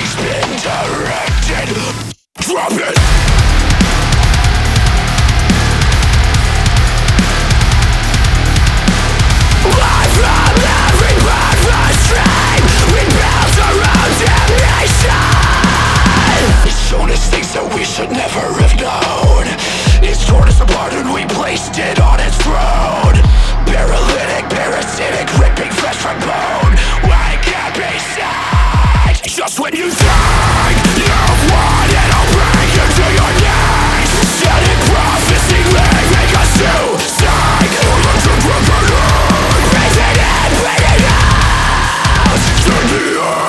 been directed. Drop it! Life from every breakfast stream, we built our own damnation. It's shown us things that we should never have known. It's torn us apart and we placed it on its throne. Paralytic, parasitic, ripping flesh from bone. Why can't be sad? Just when you think you've won, it'll bring you to your knees. Setting prophecy, leaving us to sing. Raise it in, bleed it out. Turn the earth.